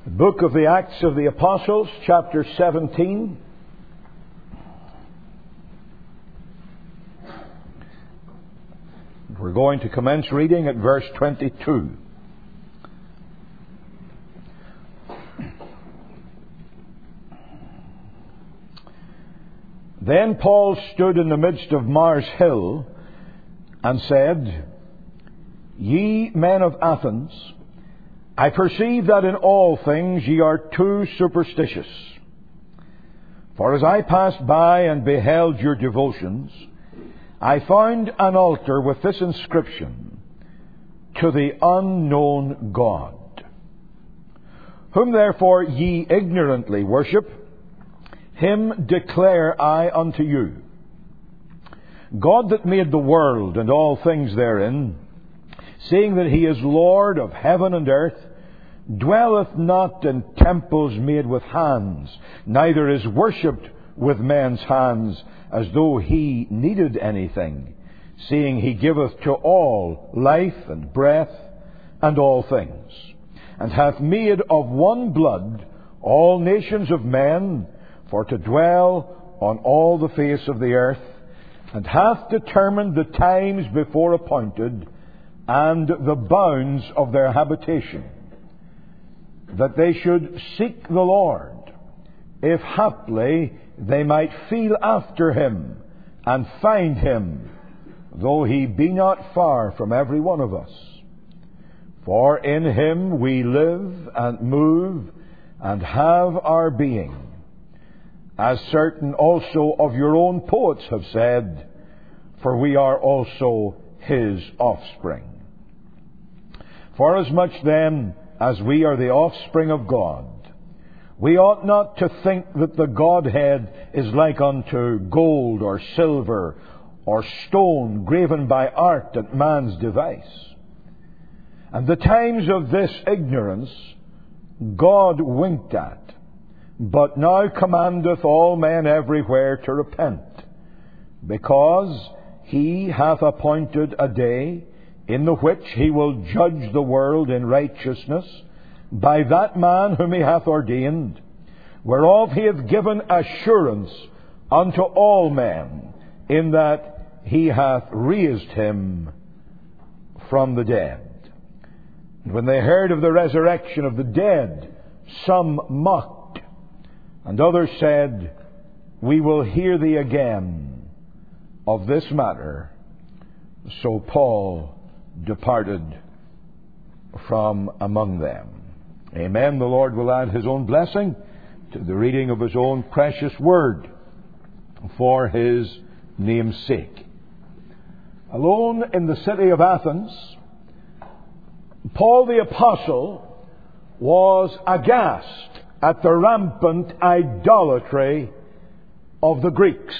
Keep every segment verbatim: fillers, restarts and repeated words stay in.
The book of the Acts of the Apostles, chapter seventeen. We're going to commence reading at verse twenty-two. Then Paul stood in the midst of Mars Hill and said, Ye men of Athens, I perceive that in all things ye are too superstitious. For as I passed by and beheld your devotions, I found an altar with this inscription, To the unknown God. Whom therefore ye ignorantly worship, Him declare I unto you. God that made the world and all things therein, seeing that He is Lord of heaven and earth, dwelleth not in temples made with hands, neither is worshipped with men's hands, as though He needed anything, seeing He giveth to all life and breath and all things, and hath made of one blood all nations of men, for to dwell on all the face of the earth, and hath determined the times before appointed, and the bounds of their habitation, that they should seek the Lord, if haply they might feel after Him, and find Him, though He be not far from every one of us. For in Him we live and move and have our being, as certain also of your own poets have said, for we are also His offspring. Forasmuch then as we are the offspring of God, we ought not to think that the Godhead is like unto gold or silver or stone graven by art at man's device. And the times of this ignorance God winked at, but now commandeth all men everywhere to repent, because He hath appointed a day in the which He will judge the world in righteousness by that man whom He hath ordained, whereof He hath given assurance unto all men, in that He hath raised Him from the dead. And when they heard of the resurrection of the dead, some mocked, and others said, We will hear thee again of this matter. So Paul departed from among them. Amen. The Lord will add His own blessing to the reading of His own precious word for His name's sake. Alone in the city of Athens, Paul the Apostle was aghast at the rampant idolatry of the Greeks.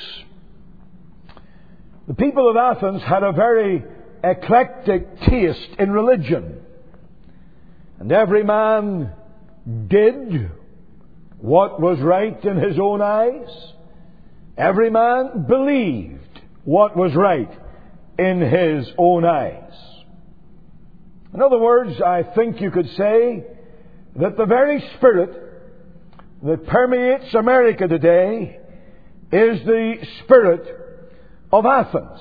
The people of Athens had a very eclectic taste in religion, and every man did what was right in his own eyes. Every man believed what was right in his own eyes. In other words, I think you could say that the very spirit that permeates America today is the spirit of Athens.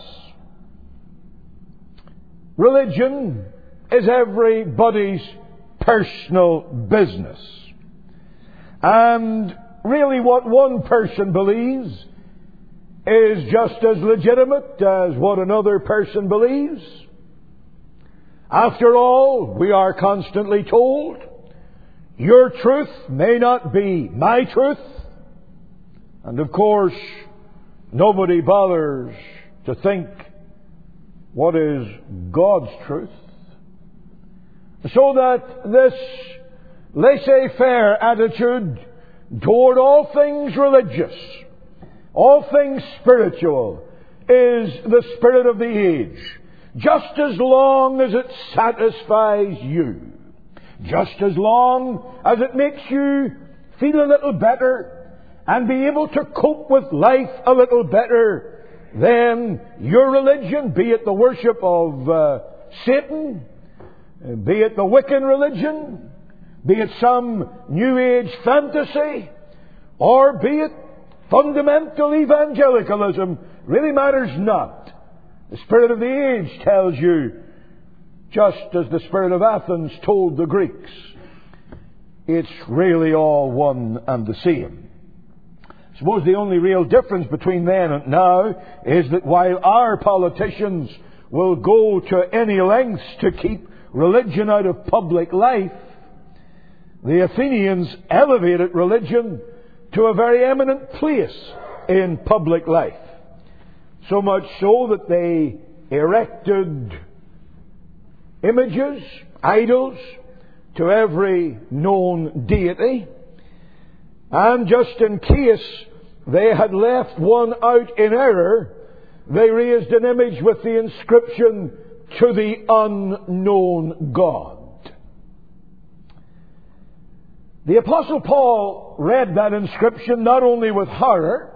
Religion is everybody's personal business. And really what one person believes is just as legitimate as what another person believes. After all, we are constantly told, your truth may not be my truth. And of course, nobody bothers to think what is God's truth. So that this laissez-faire attitude toward all things religious, all things spiritual, is the spirit of the age. Just as long as it satisfies you, just as long as it makes you feel a little better and be able to cope with life a little better, then your religion, be it the worship of uh, Satan, be it the Wiccan religion, be it some New Age fantasy, or be it fundamental evangelicalism, really matters not. The spirit of the age tells you, just as the spirit of Athens told the Greeks, it's really all one and the same. I suppose the only real difference between then and now is that while our politicians will go to any lengths to keep religion out of public life, the Athenians elevated religion to a very eminent place in public life. So much so that they erected images, idols, to every known deity. And just in case they had left one out in error, they raised an image with the inscription, "To the unknown God." The Apostle Paul read that inscription not only with horror,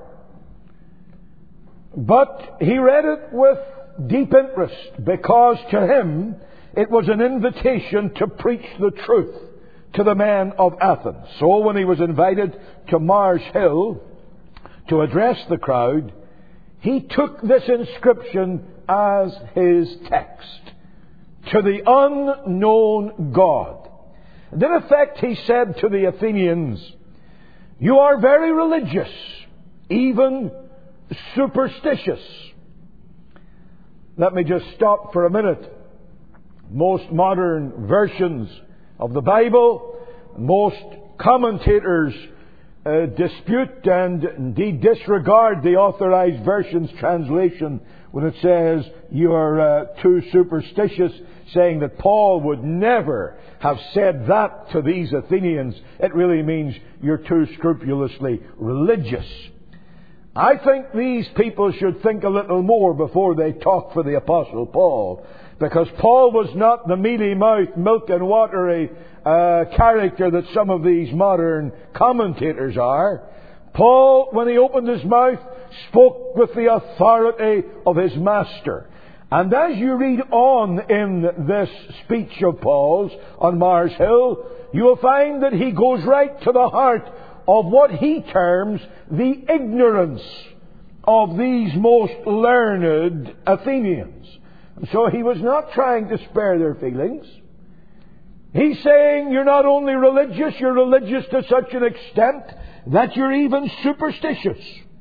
but he read it with deep interest, because to him it was an invitation to preach the truth to the men of Athens. So when he was invited to Mars Hill to address the crowd, he took this inscription as his text, "To the unknown God." And in effect, he said to the Athenians, "You are very religious, even superstitious." Let me just stop for a minute. Most modern versions of the Bible, most commentators uh, dispute and indeed disregard the Authorized Version's translation when it says you are uh, too superstitious, saying that Paul would never have said that to these Athenians. It really means you're too scrupulously religious. I think these people should think a little more before they talk for the Apostle Paul, because Paul was not the mealy-mouthed, milk and watery uh, character that some of these modern commentators are. Paul, when he opened his mouth, spoke with the authority of his master. And as you read on in this speech of Paul's on Mars Hill, you will find that he goes right to the heart of what he terms the ignorance of these most learned Athenians. And so he was not trying to spare their feelings. He's saying you're not only religious, you're religious to such an extent that you're even superstitious.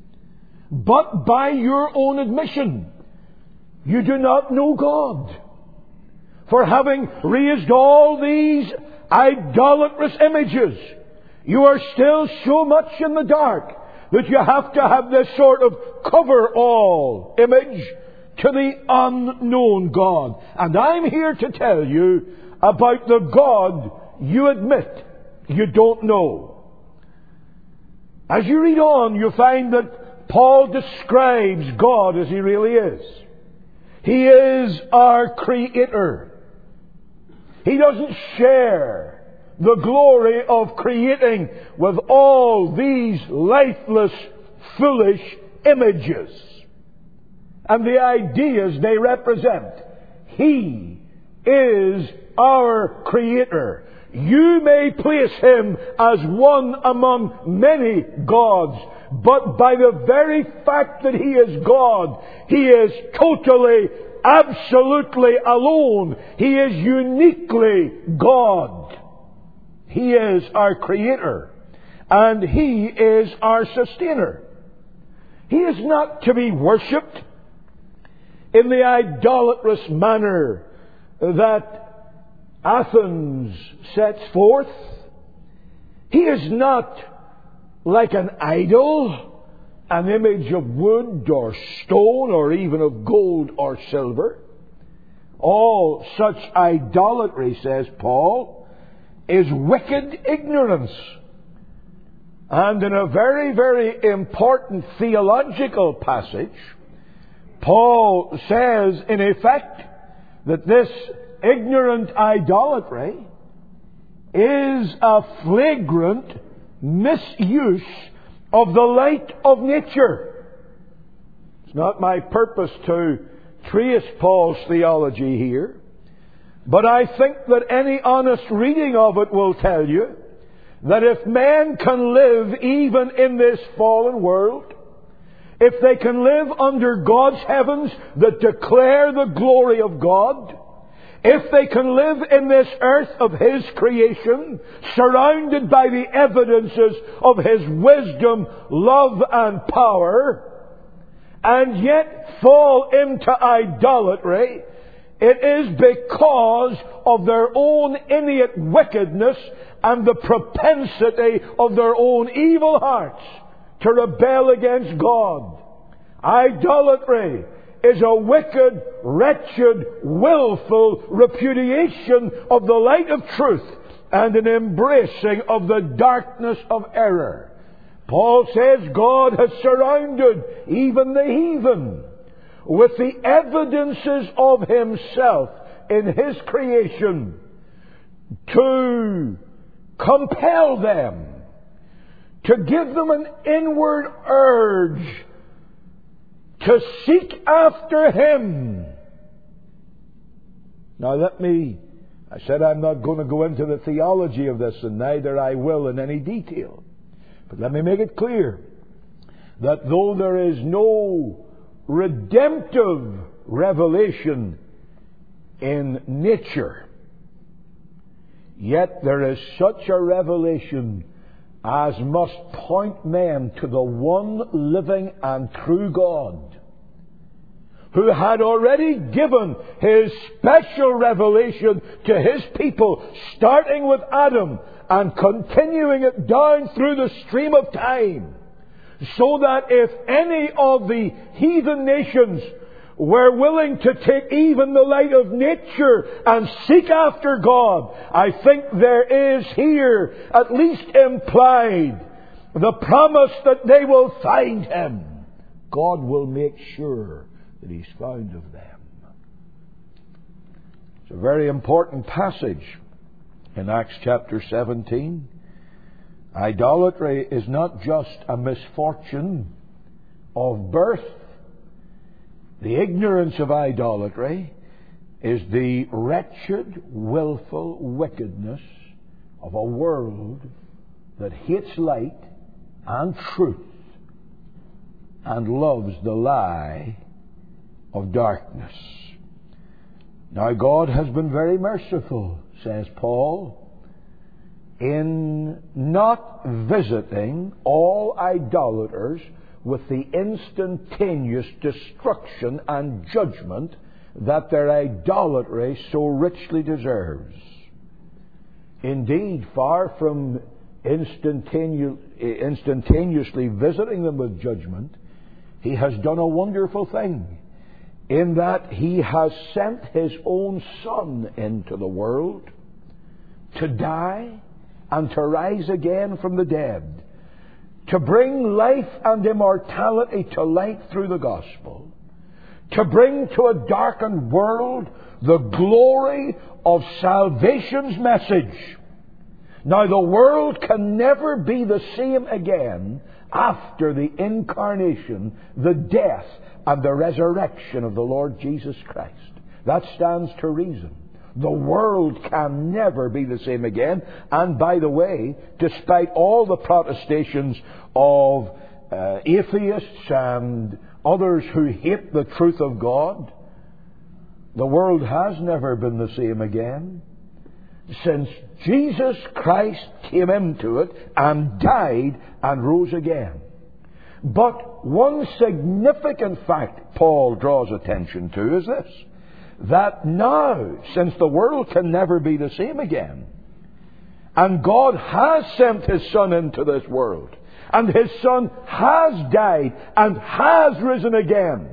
But by your own admission, you do not know God. For having raised all these idolatrous images, you are still so much in the dark that you have to have this sort of cover-all image to the unknown God. And I'm here to tell you about the God you admit you don't know. As you read on, you find that Paul describes God as He really is. He is our Creator. He doesn't share the glory of creating with all these lifeless, foolish images and the ideas they represent. He is our Creator. You may place Him as one among many gods, but by the very fact that He is God, He is totally, absolutely alone. He is uniquely God. He is our Creator, and He is our Sustainer. He is not to be worshipped in the idolatrous manner that Athens sets forth. He is not like an idol, an image of wood or stone or even of gold or silver. All such idolatry, says Paul, is wicked ignorance. And in a very, very important theological passage, Paul says, in effect, that this ignorant idolatry is a flagrant misuse of the light of nature. It's not my purpose to trace Paul's theology here, But I think that any honest reading of it will tell you that if man can live even in this fallen world, if they can live under God's heavens that declare the glory of God, if they can live in this earth of His creation, surrounded by the evidences of His wisdom, love, and power, and yet fall into idolatry, it is because of their own innate wickedness and the propensity of their own evil hearts to rebel against God. Idolatry is a wicked, wretched, willful repudiation of the light of truth and an embracing of the darkness of error. Paul says God has surrounded even the heathen with the evidences of Himself in His creation to compel them, to give them an inward urge to seek after Him. Now let me, I said I'm not going to go into the theology of this, and neither I will in any detail. But let me make it clear that though there is no redemptive revelation in nature, yet there is such a revelation as must point men to the one living and true God, who had already given His special revelation to His people, starting with Adam and continuing it down through the stream of time, so that if any of the heathen nations were willing to take even the light of nature and seek after God, I think there is here, at least implied, the promise that they will find Him. God will make sure that He's found of them. It's a very important passage in Acts chapter seventeen. Idolatry is not just a misfortune of birth. The ignorance of idolatry is the wretched, willful wickedness of a world that hates light and truth and loves the lie of darkness. Now God has been very merciful, says Paul, in not visiting all idolaters with the instantaneous destruction and judgment that their idolatry so richly deserves. Indeed, far from instantaneous, instantaneously visiting them with judgment, He has done a wonderful thing in that He has sent His own Son into the world to die and to rise again from the dead, to bring life and immortality to light through the gospel, to bring to a darkened world the glory of salvation's message. Now, the world can never be the same again after the incarnation, the death, and the resurrection of the Lord Jesus Christ. That stands to reason. The world can never be the same again. And by the way, despite all the protestations of uh, atheists and others who hate the truth of God, the world has never been the same again since Jesus Christ came into it and died and rose again. But one significant fact Paul draws attention to is this: that now, since the world can never be the same again, and God has sent His Son into this world, and His Son has died and has risen again,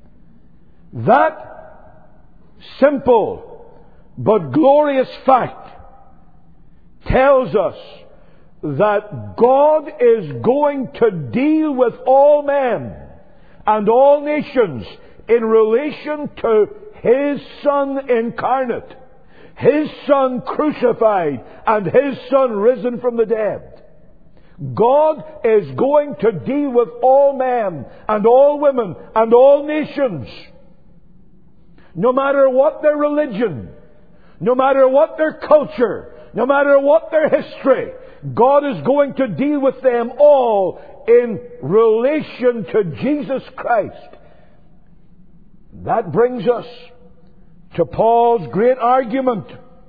that simple but glorious fact tells us that God is going to deal with all men and all nations in relation to His Son incarnate, His Son crucified, and His Son risen from the dead. God is going to deal with all men and all women and all nations, no matter what their religion, no matter what their culture, no matter what their history, God is going to deal with them all in relation to Jesus Christ. That brings us to Paul's great argument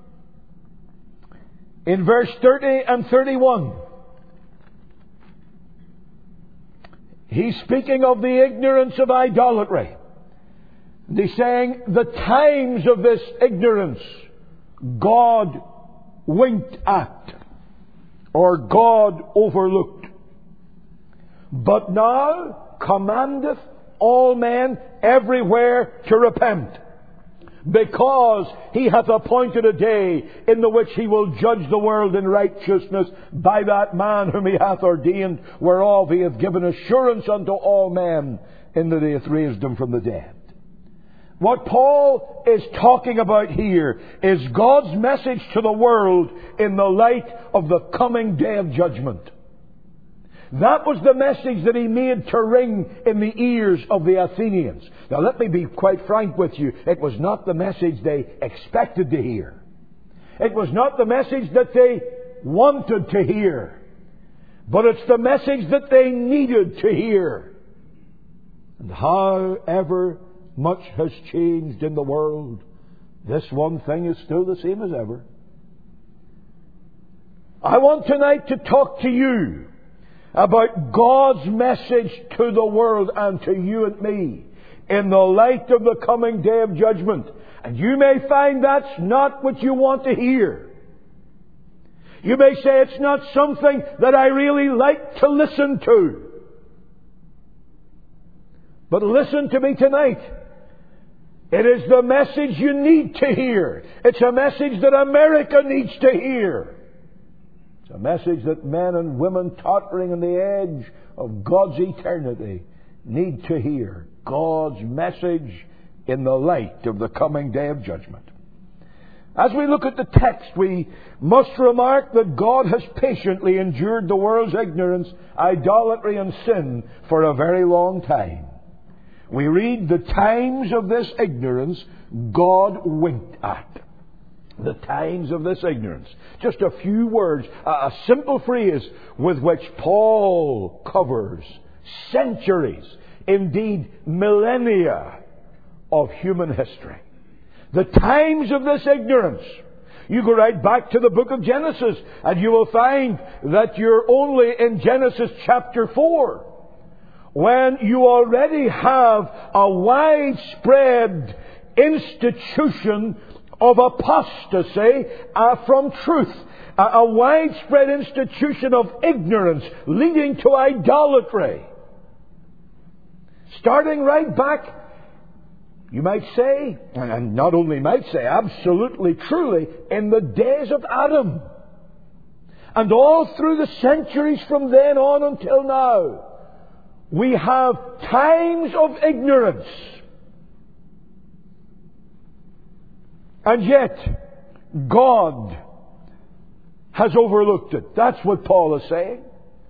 in verse thirty and thirty-one. He's speaking of the ignorance of idolatry. And he's saying the times of this ignorance God winked at, or God overlooked. But now commandeth all men everywhere to repent, because He hath appointed a day in the which He will judge the world in righteousness by that man whom He hath ordained, whereof He hath given assurance unto all men, in that He hath raised Him from the dead. What Paul is talking about here is God's message to the world in the light of the coming day of judgment. That was the message that he made to ring in the ears of the Athenians. Now let me be quite frank with you. It was not the message they expected to hear. It was not the message that they wanted to hear. But it's the message that they needed to hear. And however much has changed in the world, this one thing is still the same as ever. I want tonight to talk to you about God's message to the world and to you and me in the light of the coming day of judgment. And you may find that's not what you want to hear. You may say it's not something that I really like to listen to. But listen to me tonight. It is the message you need to hear. It's a message that America needs to hear. It's a message that men and women tottering on the edge of God's eternity need to hear. God's message in the light of the coming day of judgment. As we look at the text, we must remark that God has patiently endured the world's ignorance, idolatry and sin for a very long time. We read the times of this ignorance God winked at. The times of this ignorance. Just a few words, a simple phrase with which Paul covers centuries, indeed millennia of human history. The times of this ignorance. You go right back to the book of Genesis and you will find that you're only in Genesis chapter four, when you already have a widespread institution of apostasy uh, from truth. A, a widespread institution of ignorance leading to idolatry. Starting right back, you might say, and not only might say, absolutely, truly, in the days of Adam. And all through the centuries from then on until now, we have times of ignorance. And yet, God has overlooked it. That's what Paul is saying.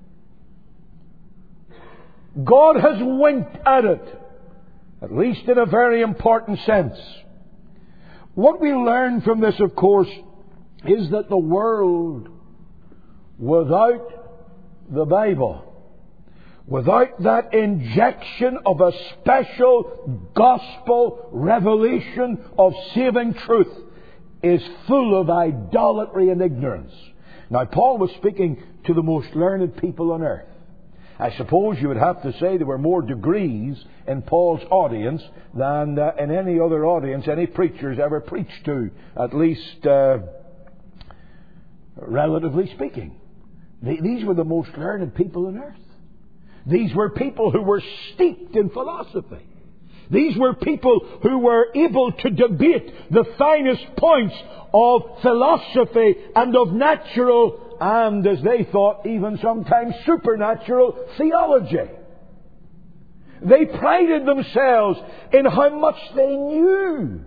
God has winked at it, at least in a very important sense. What we learn from this, of course, is that the world without the Bible, without that injection of a special gospel revelation of saving truth, is full of idolatry and ignorance. Now, Paul was speaking to the most learned people on earth. I suppose you would have to say there were more degrees in Paul's audience than uh, in any other audience any preachers ever preached to, at least uh, relatively speaking. These were the most learned people on earth. These were people who were steeped in philosophy. These were people who were able to debate the finest points of philosophy and of natural and, as they thought, even sometimes supernatural theology. They prided themselves in how much they knew.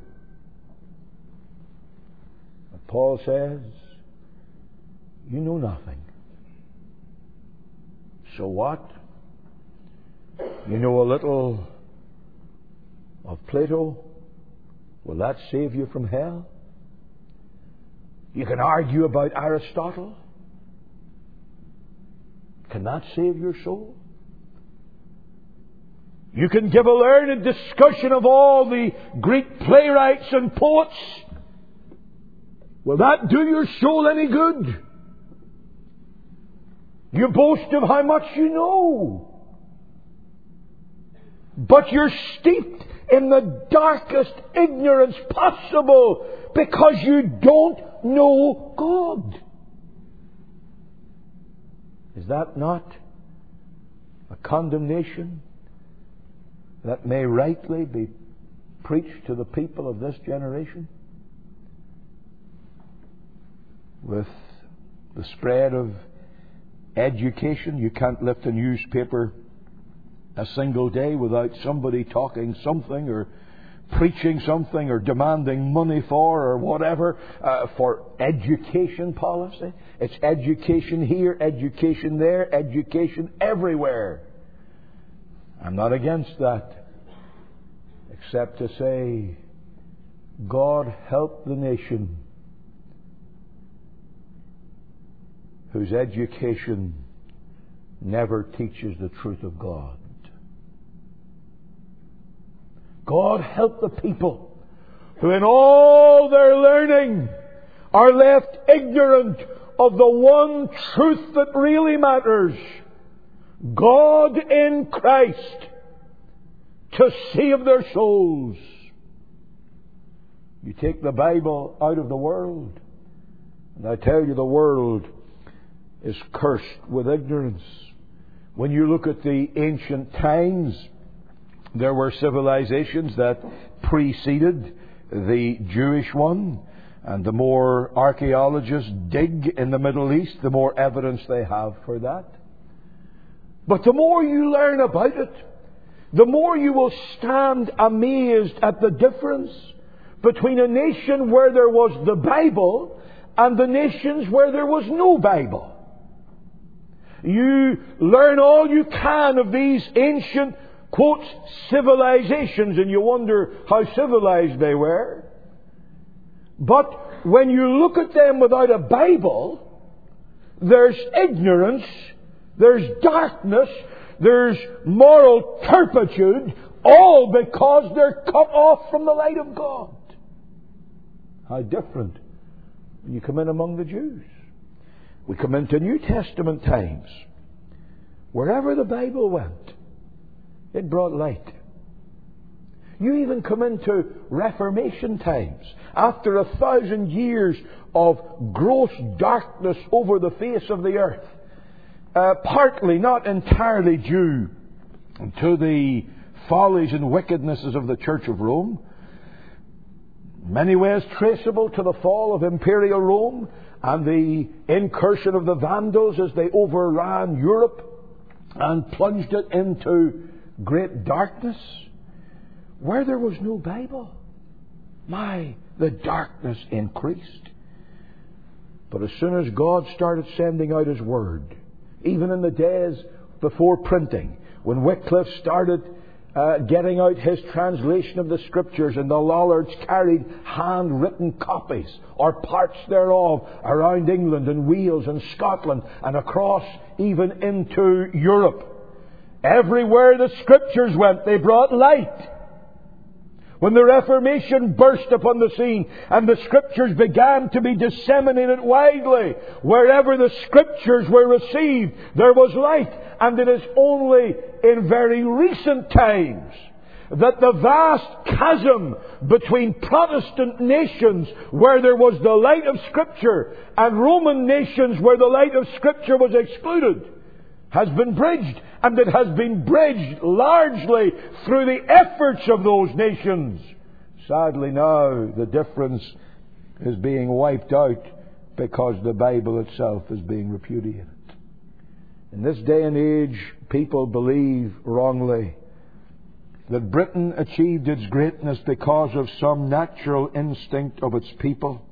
But Paul says, you know nothing. So what? You know a little of Plato? Will that save you from hell? You can argue about Aristotle. Can that save your soul? You can give a learned discussion of all the Greek playwrights and poets. Will that do your soul any good? You boast of how much you know. But you're steeped in the darkest ignorance possible because you don't know God. Is that not a condemnation that may rightly be preached to the people of this generation? With the spread of education, you can't lift a newspaper a single day without somebody talking something or preaching something or demanding money for or whatever uh, for education policy. It's education here, education there, education everywhere. I'm not against that, except to say, God help the nation whose education never teaches the truth of God. God help the people who in all their learning are left ignorant of the one truth that really matters. God in Christ, to save their souls. You take the Bible out of the world, and I tell you the world is cursed with ignorance. When you look at the ancient times, there were civilizations that preceded the Jewish one, and the more archaeologists dig in the Middle East, the more evidence they have for that. But the more you learn about it, the more you will stand amazed at the difference between a nation where there was the Bible and the nations where there was no Bible. You learn all you can of these ancient, quote, civilizations, and you wonder how civilized they were. But when you look at them without a Bible, there's ignorance, there's darkness, there's moral turpitude, all because they're cut off from the light of God. How different when you come in among the Jews. We come into New Testament times. Wherever the Bible went, it brought light. You even come into Reformation times. After a thousand years of gross darkness over the face of the earth, uh, partly, not entirely due to the follies and wickednesses of the Church of Rome, many ways traceable to the fall of Imperial Rome and the incursion of the Vandals as they overran Europe and plunged it into great darkness. Where there was no Bible, my, the darkness increased. But as soon as God started sending out His Word, even in the days before printing, when Wycliffe started uh, getting out his translation of the Scriptures, and the Lollards carried handwritten copies or parts thereof around England and Wales and Scotland and across even into Europe, everywhere the Scriptures went, they brought light. When the Reformation burst upon the scene and the Scriptures began to be disseminated widely, wherever the Scriptures were received, there was light. And it is only in very recent times that the vast chasm between Protestant nations where there was the light of Scripture and Roman nations where the light of Scripture was excluded has been bridged. And it has been bridged largely through the efforts of those nations. Sadly now, the difference is being wiped out because the Bible itself is being repudiated. In this day and age, people believe wrongly that Britain achieved its greatness because of some natural instinct of its people.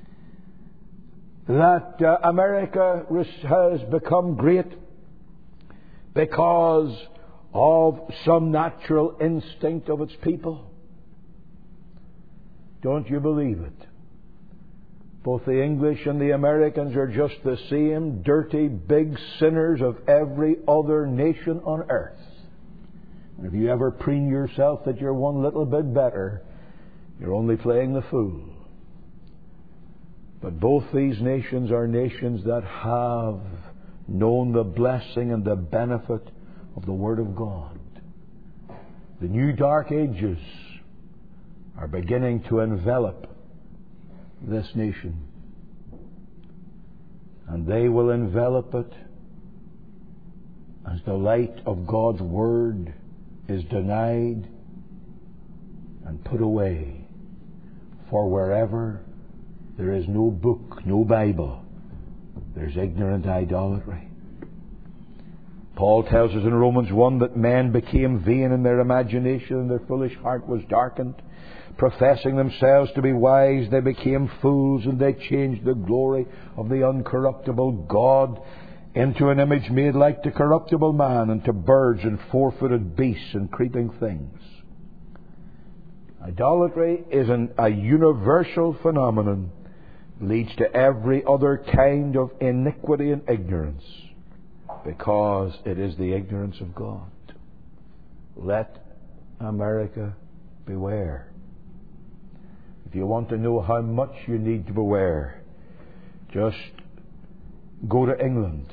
That uh, America has become great because of some natural instinct of its people. Don't you believe it? Both the English and the Americans are just the same dirty, big sinners of every other nation on earth. And if you ever preen yourself that you're one little bit better, you're only playing the fool. But both these nations are nations that have known the blessing and the benefit of the Word of God. The new dark ages are beginning to envelop this nation. And they will envelop it as the light of God's Word is denied and put away. For wherever there is no book, no Bible, there's ignorant idolatry. Paul tells us in Romans one that men became vain in their imagination and their foolish heart was darkened. Professing themselves to be wise, they became fools, and they changed the glory of the uncorruptible God into an image made like to corruptible man, and to birds and four-footed beasts and creeping things. Idolatry is an, a universal phenomenon, leads to every other kind of iniquity and ignorance, because it is the ignorance of God. Let America beware. If you want to know how much you need to beware, just go to England.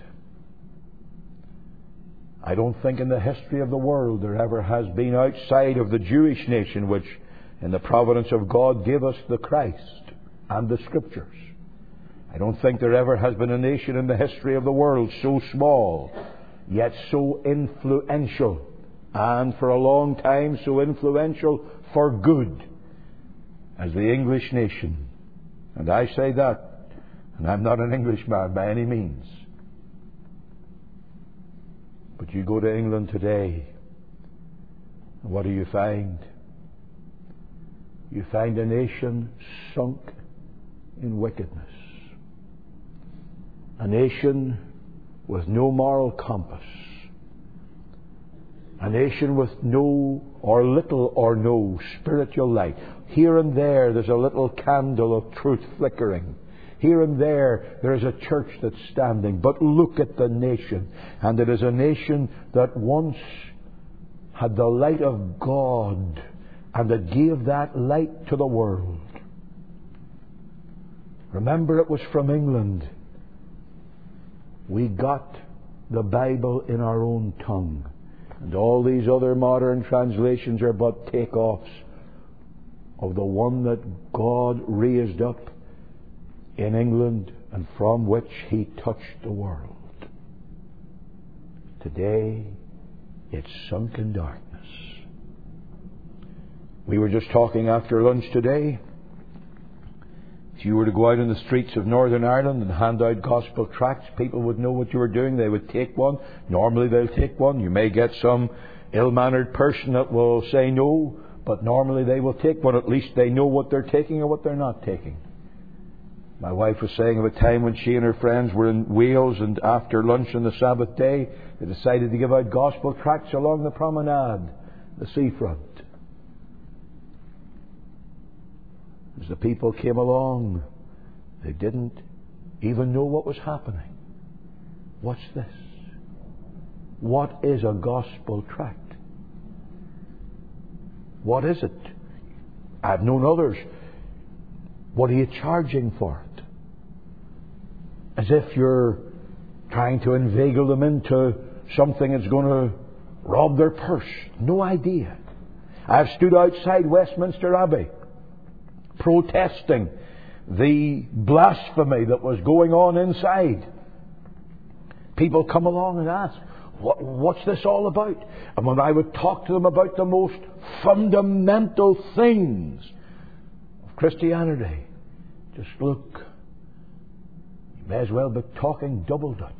I don't think in the history of the world there ever has been, outside of the Jewish nation, which in the providence of God gave us the Christ and the Scriptures, I don't think there ever has been a nation in the history of the world so small, yet so influential, and for a long time so influential for good, as the English nation. And I say that, and I'm not an Englishman by any means. But you go to England today, and what do you find? You find a nation sunk in wickedness. A nation with no moral compass. A nation with no or little or no spiritual light. Here and there there's a little candle of truth flickering. Here and there there is a church that's standing. But look at the nation. And it is a nation that once had the light of God, and that gave that light to the world. Remember, it was from England we got the Bible in our own tongue. And all these other modern translations are but takeoffs of the one that God raised up in England, and from which He touched the world. Today, it's sunk in darkness. We were just talking after lunch today. If you were to go out in the streets of Northern Ireland and hand out gospel tracts, people would know what you were doing. They would take one. Normally they'll take one. You may get some ill-mannered person that will say no, but normally they will take one. At least they know what they're taking or what they're not taking. My wife was saying of a time when she and her friends were in Wales, and after lunch on the Sabbath day, they decided to give out gospel tracts along the promenade, the seafront. As the people came along, they didn't even know what was happening. What's this? What is a gospel tract? What is it? I've known others. What are you charging for it? As if you're trying to inveigle them into something that's going to rob their purse. No idea. I've stood outside Westminster Abbey protesting the blasphemy that was going on inside. People come along and ask, what, what's this all about? And when I would talk to them about the most fundamental things of Christianity, just look, you may as well be talking double Dutch.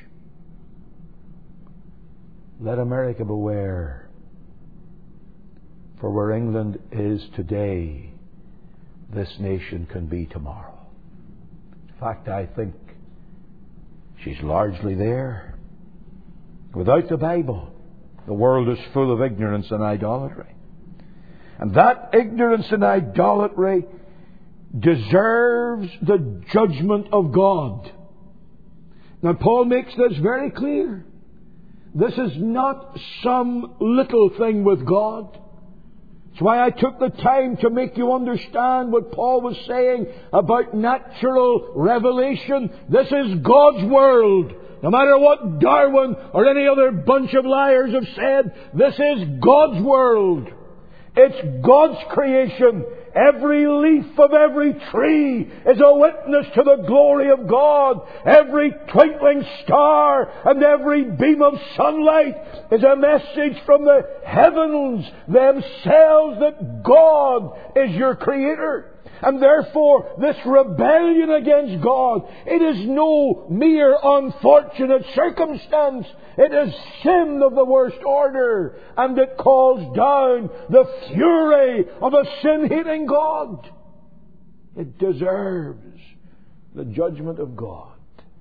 Let America beware, for where England is today, this nation can be tomorrow. In fact, I think she's largely there. Without the Bible, the world is full of ignorance and idolatry. And that ignorance and idolatry deserves the judgment of God. Now, Paul makes this very clear. This is not some little thing with God. That's why I took the time to make you understand what Paul was saying about natural revelation. This is God's world. No matter what Darwin or any other bunch of liars have said, this is God's world. It's God's creation. Every leaf of every tree is a witness to the glory of God. Every twinkling star and every beam of sunlight is a message from the heavens themselves that God is your Creator. And therefore, this rebellion against God, it is no mere unfortunate circumstance. It is sin of the worst order. And it calls down the fury of a sin-hating God. It deserves the judgment of God.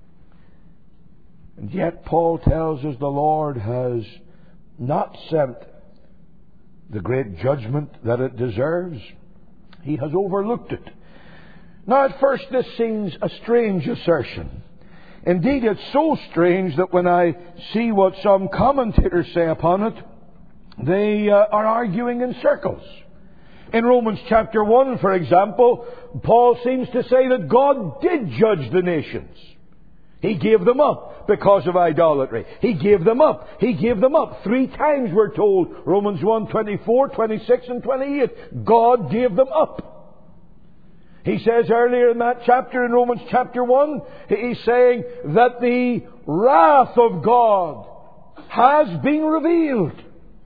And yet Paul tells us the Lord has not sent the great judgment that it deserves. He has overlooked it. Now, at first, this seems a strange assertion. Indeed, it's so strange that when I see what some commentators say upon it, they uh, are arguing in circles. In Romans chapter one, for example, Paul seems to say that God did judge the nations. He gave them up because of idolatry. He gave them up. He gave them up. Three times we're told, Romans one, twenty-four, twenty-six and twenty-eight, God gave them up. He says earlier in that chapter, in Romans chapter one, he's saying that the wrath of God has been revealed.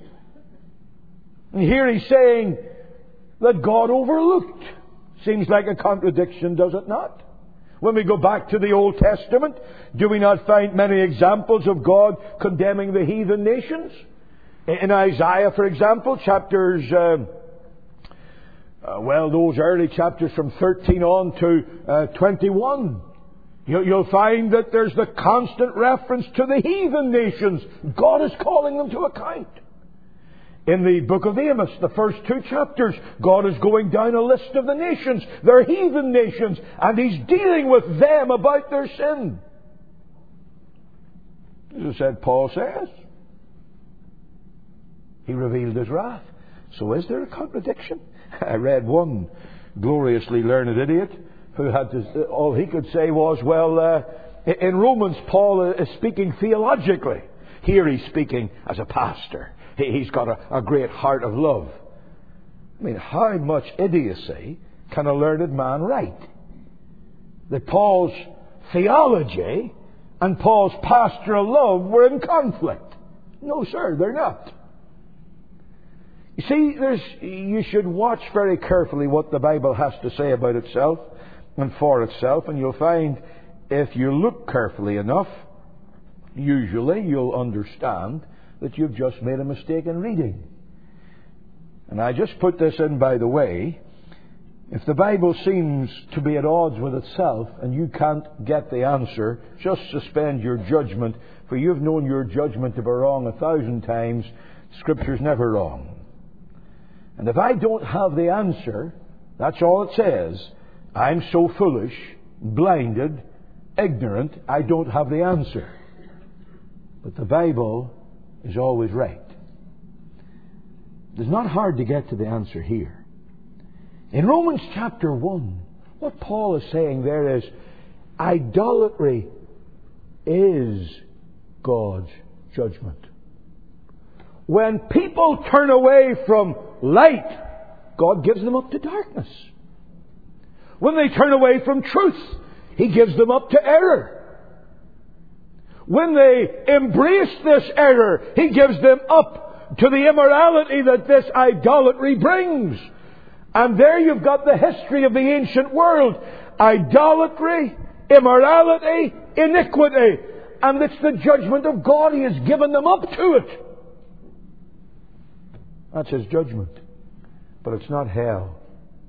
And here he's saying that God overlooked. Seems like a contradiction, does it not? When we go back to the Old Testament, do we not find many examples of God condemning the heathen nations? In Isaiah, for example, chapters, uh, uh, well, those early chapters from thirteen on to uh, twenty-one, you, you'll find that there's the constant reference to the heathen nations. God is calling them to account. In the book of Amos, the first two chapters, God is going down a list of the nations. They're heathen nations. And He's dealing with them about their sin. As I said, Paul says, He revealed His wrath. So is there a contradiction? I read one gloriously learned idiot who had to, all he could say was, well, uh, in Romans, Paul is speaking theologically. Here he's speaking as a pastor. He's got a, a great heart of love. I mean, how much idiocy can a learned man write? That Paul's theology and Paul's pastoral love were in conflict. No, sir, they're not. You see, there's, you should watch very carefully what the Bible has to say about itself and for itself, and you'll find if you look carefully enough, usually you'll understand that you've just made a mistake in reading. And I just put this in by the way. If the Bible seems to be at odds with itself and you can't get the answer, just suspend your judgment, for you've known your judgment to be wrong a thousand times. Scripture's never wrong. And if I don't have the answer, that's all it says. I'm so foolish, blinded, ignorant, I don't have the answer. But the Bible is always right. It's not hard to get to the answer here. In Romans chapter one, what Paul is saying there is, idolatry is God's judgment. When people turn away from light, God gives them up to darkness. When they turn away from truth, He gives them up to error. When they embrace this error, He gives them up to the immorality that this idolatry brings. And there you've got the history of the ancient world. Idolatry, immorality, iniquity. And it's the judgment of God. He has given them up to it. That's His judgment. But it's not hell.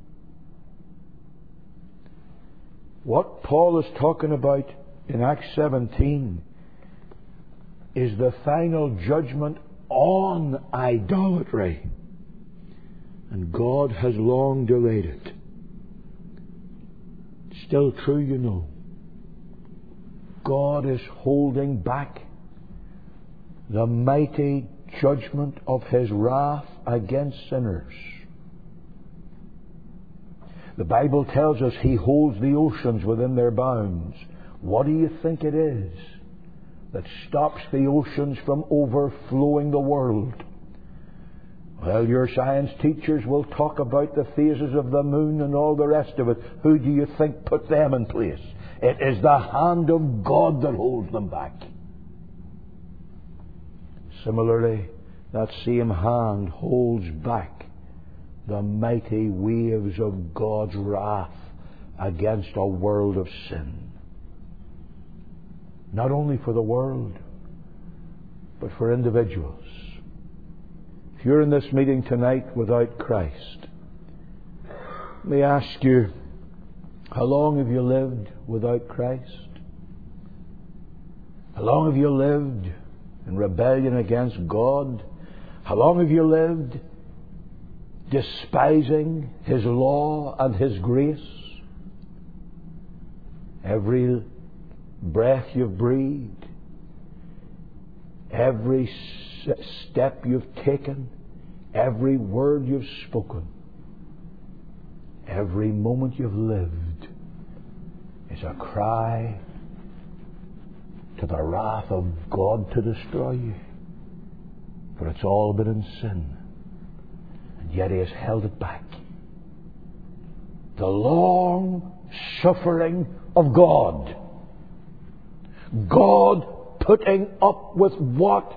What Paul is talking about in Acts seventeen is the final judgment on idolatry. And God has long delayed it. still true, you know. God is holding back the mighty judgment of His wrath against sinners. The Bible tells us He holds the oceans within their bounds. What do you think it is that stops the oceans from overflowing the world? Well, your science teachers will talk about the phases of the moon and all the rest of it. Who do you think put them in place? It is the hand of God that holds them back. Similarly, that same hand holds back the mighty waves of God's wrath against a world of sin. Not only for the world, but for individuals. If you're in this meeting tonight without Christ, let me ask you, how long have you lived without Christ? How long have you lived in rebellion against God? How long have you lived despising His law and His grace? Every breath you've breathed, every step you've taken, every word you've spoken, every moment you've lived is a cry to the wrath of God to destroy you. For it's all been in sin, and yet He has held it back. The long suffering of God. God putting up with what?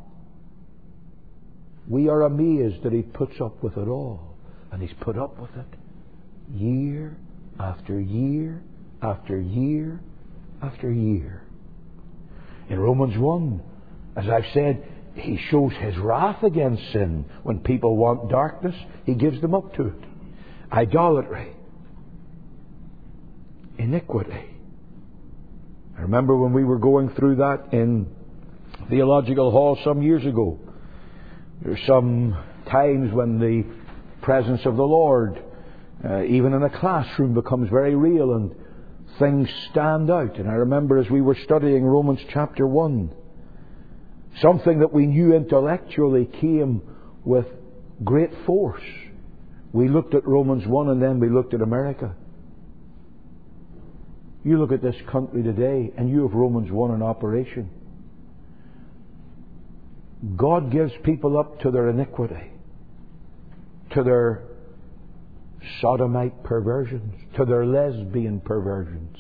We are amazed that He puts up with it all. And He's put up with it year after year after year after year. In Romans one, as I've said, He shows His wrath against sin. When people want darkness, He gives them up to it. Idolatry. Iniquity. I remember when we were going through that in Theological Hall some years ago. There are some times when the presence of the Lord, uh, even in a classroom, becomes very real and things stand out. And I remember as we were studying Romans chapter one, something that we knew intellectually came with great force. We looked at Romans one and then we looked at America. You look at this country today and you have Romans one in operation. God gives people up to their iniquity, to their sodomite perversions, to their lesbian perversions.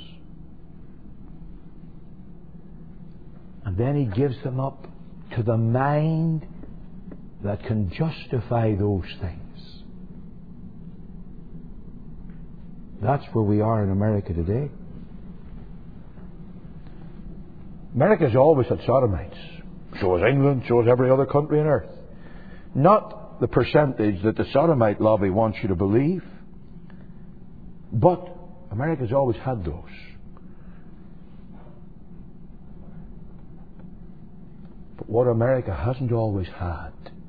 And then He gives them up to the mind that can justify those things. That's where we are in America today. America's always had sodomites. So is England, so is every other country on earth. Not the percentage that the sodomite lobby wants you to believe, but America's always had those. But what America hasn't always had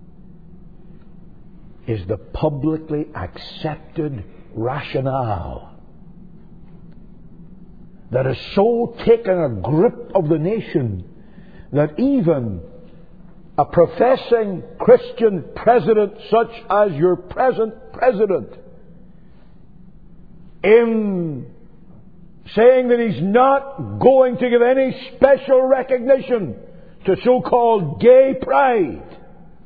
is the publicly accepted rationale that has so taken a grip of the nation that even a professing Christian president such as your present president, in saying that he's not going to give any special recognition to so-called gay pride,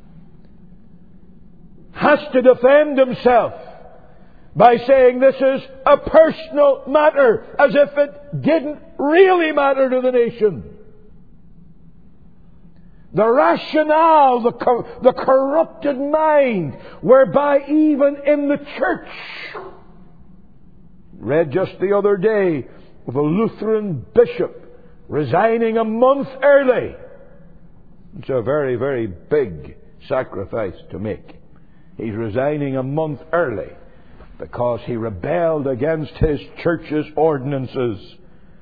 has to defend himself by saying this is a personal matter, as if it didn't really matter to the nation. The rationale, the, cor- the corrupted mind, whereby even in the church, read just the other day of a Lutheran bishop resigning a month early. It's a very, very big sacrifice to make. He's resigning a month early because he rebelled against his church's ordinances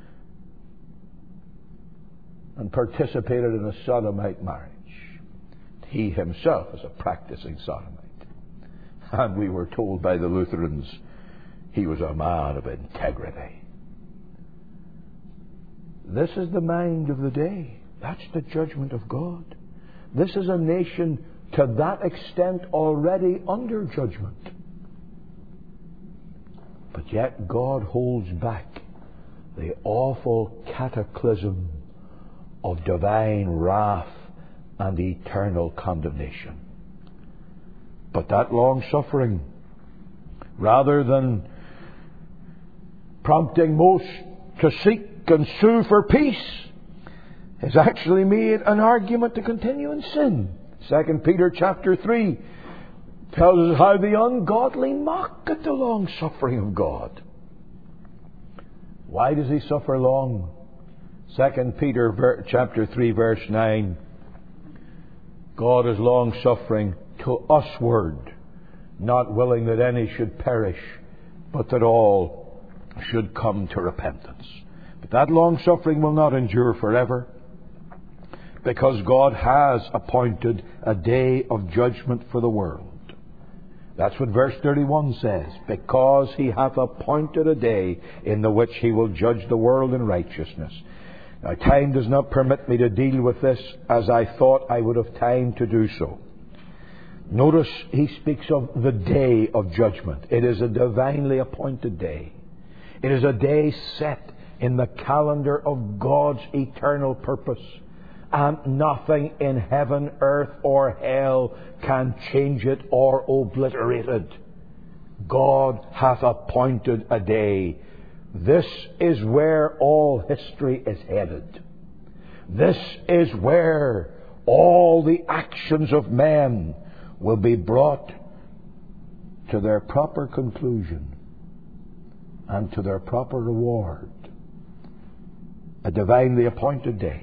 and participated in a sodomite marriage. He himself is a practicing sodomite. And we were told by the Lutherans he was a man of integrity. This is the mind of the day. That's the judgment of God. This is a nation to that extent already under judgment. But yet God holds back the awful cataclysm of divine wrath and eternal condemnation. But that long suffering, rather than prompting most to seek and sue for peace, has actually made an argument to continue in sin. Second Peter chapter three tells us how the ungodly mock at the long suffering of God. Why does he suffer long? Second Peter chapter three verse nine. God is long suffering to usward, not willing that any should perish, but that all should come to repentance. But that long suffering will not endure forever, because God has appointed a day of judgment for the world. That's what verse thirty-one says. Because he hath appointed a day in the which he will judge the world in righteousness. Now, time does not permit me to deal with this as I thought I would have time to do so. Notice he speaks of the day of judgment. It is a divinely appointed day. It is a day set in the calendar of God's eternal purpose. And nothing in heaven, earth, or hell can change it or obliterate it. God hath appointed a day. This is where all history is headed. This is where all the actions of men will be brought to their proper conclusion and to their proper reward. A divinely appointed day.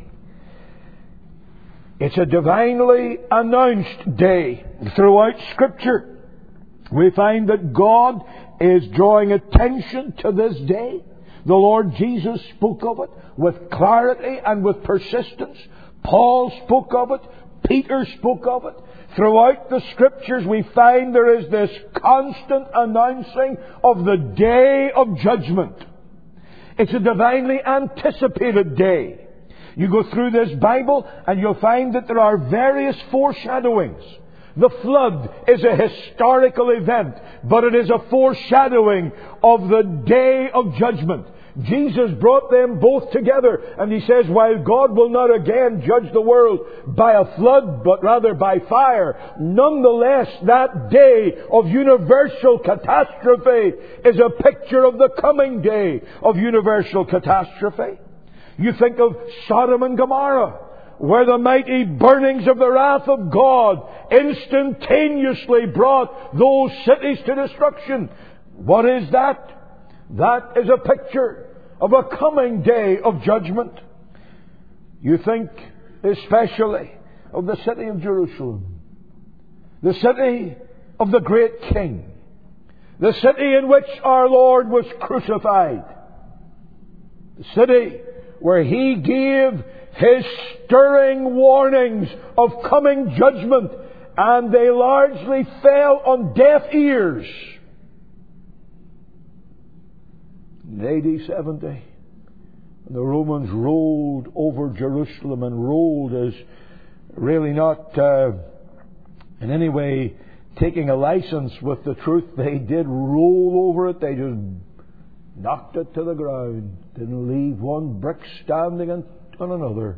It's a divinely announced day. Throughout Scripture, we find that God is drawing attention to this day. The Lord Jesus spoke of it with clarity and with persistence. Paul spoke of it. Peter spoke of it. Throughout the Scriptures, we find there is this constant announcing of the day of judgment. It's a divinely anticipated day. You go through this Bible and you'll find that there are various foreshadowings. The flood is a historical event, but it is a foreshadowing of the day of judgment. Jesus brought them both together, and he says, while God will not again judge the world by a flood, but rather by fire, nonetheless that day of universal catastrophe is a picture of the coming day of universal catastrophe. You think of Sodom and Gomorrah, where the mighty burnings of the wrath of God instantaneously brought those cities to destruction. What is that? That is a picture of a coming day of judgment. You think especially of the city of Jerusalem, the city of the great King, the city in which our Lord was crucified, the city where he gave his stirring warnings of coming judgment, and they largely fell on deaf ears. In A D seventy, when the Romans rolled over Jerusalem, and rolled as really not uh, in any way taking a license with the truth, they did roll over it. They just knocked it to the ground. Didn't leave one brick standing on another.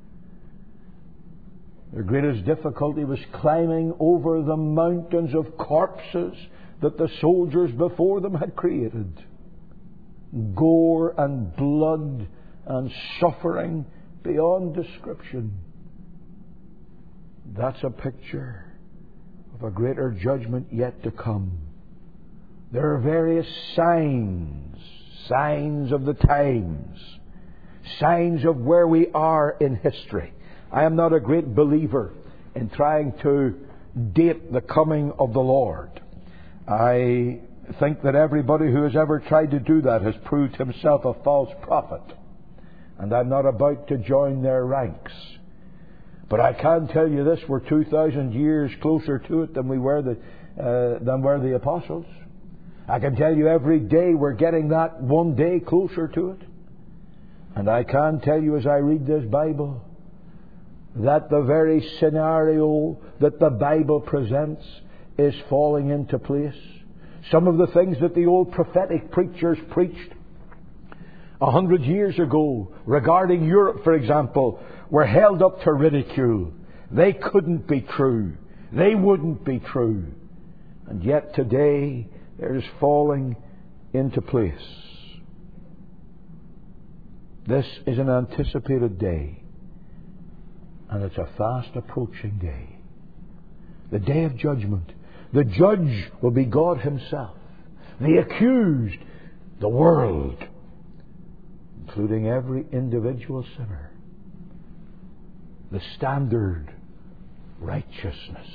Their greatest difficulty was climbing over the mountains of corpses that the soldiers before them had created. Gore and blood and suffering beyond description. That's a picture of a greater judgment yet to come. There are various signs, signs of the times, signs of where we are in history. I am not a great believer in trying to date the coming of the Lord. I think that everybody who has ever tried to do that has proved himself a false prophet. And I'm not about to join their ranks. But I can tell you this, we're two thousand years closer to it than we were the, uh, than were the apostles. I can tell you every day we're getting that one day closer to it. And I can tell you as I read this Bible that the very scenario that the Bible presents is falling into place. Some of the things that the old prophetic preachers preached a hundred years ago regarding Europe, for example, were held up to ridicule. They couldn't be true. They wouldn't be true. And yet today it is falling into place. This is an anticipated day. And it's a fast approaching day. The day of judgment. The judge will be God Himself. The accused, the world, including every individual sinner. The standard, righteousness.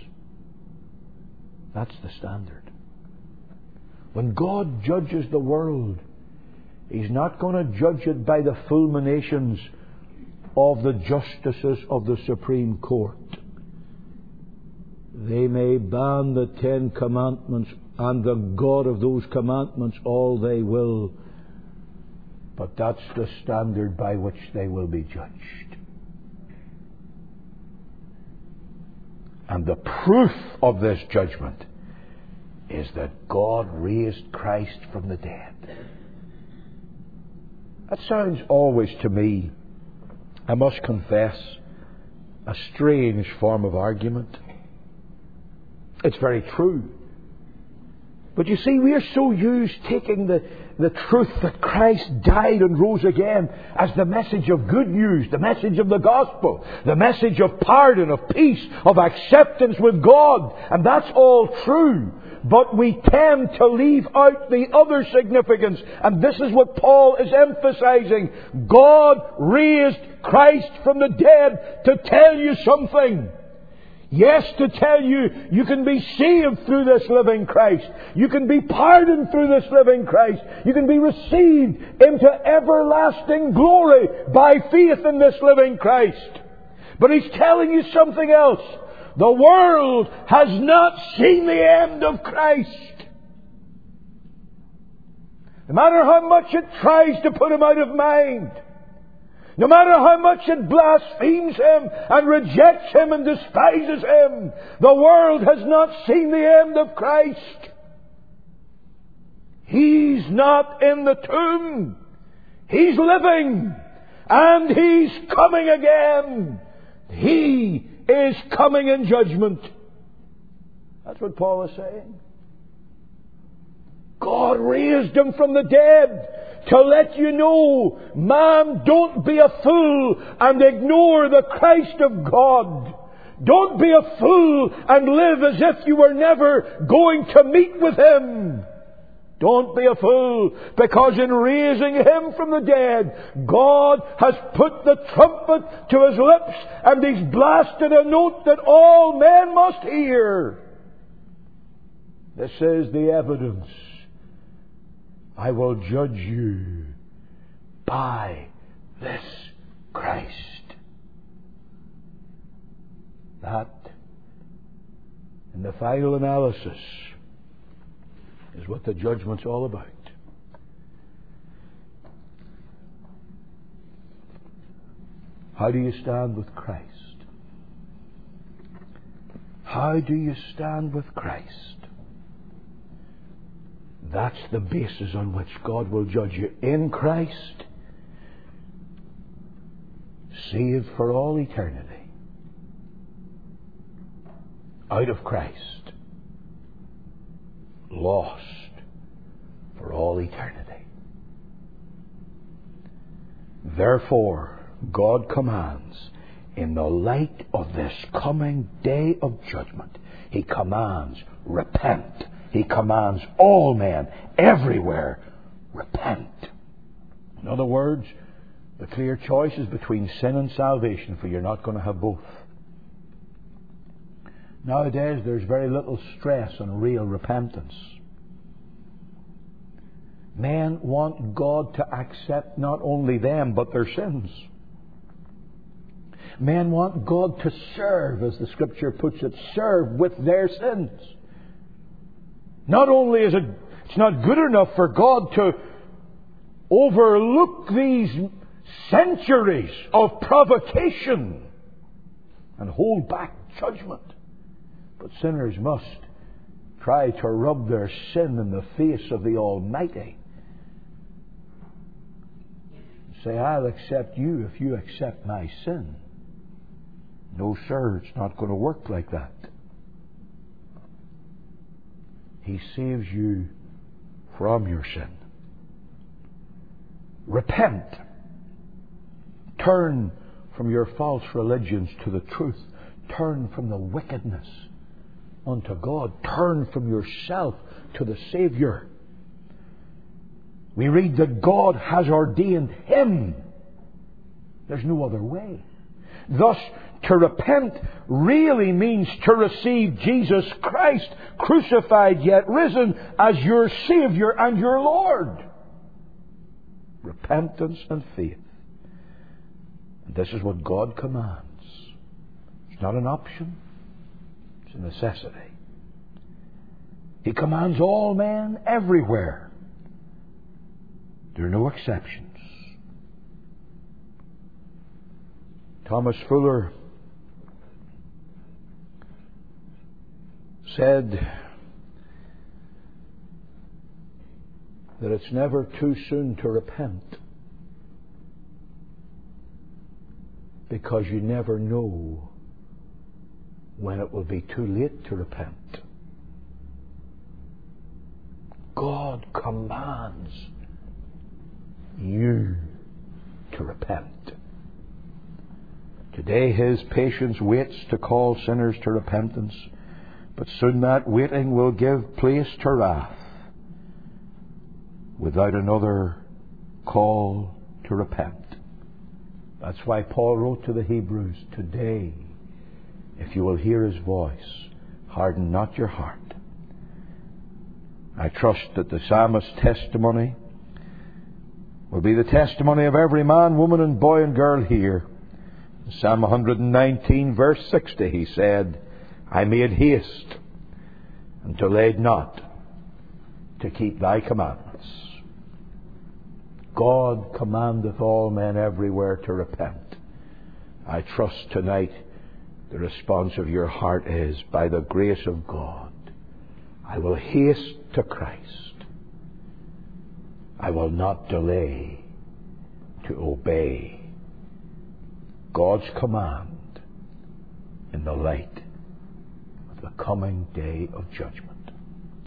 That's the standard. When God judges the world, He's not going to judge it by the fulminations of the justices of the Supreme Court. They may ban the Ten Commandments and the God of those commandments all they will, but that's the standard by which they will be judged. And the proof of this judgment is that God raised Christ from the dead. That sounds always to me, I must confess, a strange form of argument. It's very true. But you see, we are so used taking the, the truth that Christ died and rose again as the message of good news, the message of the gospel, the message of pardon, of peace, of acceptance with God. And that's all true. But we tend to leave out the other significance. And this is what Paul is emphasizing. God raised Christ from the dead to tell you something. Yes, to tell you, you can be saved through this living Christ. You can be pardoned through this living Christ. You can be received into everlasting glory by faith in this living Christ. But He's telling you something else. The world has not seen the end of Christ. No matter how much it tries to put Him out of mind, no matter how much it blasphemes Him and rejects Him and despises Him, the world has not seen the end of Christ. He's not in the tomb. He's living. And He's coming again. He is coming in judgment. That's what Paul is saying. God raised Him from the dead to let you know, man, don't be a fool and ignore the Christ of God. Don't be a fool and live as if you were never going to meet with Him. Don't be a fool, because in raising Him from the dead, God has put the trumpet to His lips and He's blasted a note that all men must hear. This is the evidence. I will judge you by this Christ. That, in the final analysis, is what the judgment's all about. How do you stand with Christ? How do you stand with Christ? That's the basis on which God will judge you. In Christ, saved for all eternity. Out of Christ, lost for all eternity. Therefore, God commands, in the light of this coming day of judgment, He commands, repent. He commands all men, everywhere, repent. In other words, the clear choice is between sin and salvation, for you're not going to have both. Nowadays, there's very little stress on real repentance. Men want God to accept not only them, but their sins. Men want God to serve, as the Scripture puts it, serve with their sins. Not only is it, it's not good enough for God to overlook these centuries of provocation and hold back judgment. But sinners must try to rub their sin in the face of the Almighty. Say, I'll accept you if you accept my sin. No, sir, it's not going to work like that. He saves you from your sin. Repent. Turn from your false religions to the truth. Turn from the wickedness unto God. Turn from yourself to the Savior. We read that God has ordained Him. There's no other way. Thus, to repent really means to receive Jesus Christ, crucified yet risen, as your Savior and your Lord. Repentance and faith. And this is what God commands. It's not an option. It's a necessity. He commands all men everywhere. There are no exceptions. Thomas Fuller said that it's never too soon to repent, because you never know when it will be too late to repent. God commands you to repent. Today His patience waits to call sinners to repentance, but soon that waiting will give place to wrath without another call to repent. That's why Paul wrote to the Hebrews, today, if you will hear His voice, harden not your heart. I trust that the psalmist's testimony will be the testimony of every man, woman and boy and girl here. In Psalm one nineteen, verse sixty, he said, I made haste and delayed not to keep thy commandments. God commandeth all men everywhere to repent. I trust tonight the response of your heart is, by the grace of God, I will haste to Christ. I will not delay to obey God's command in the light of the coming day of judgment.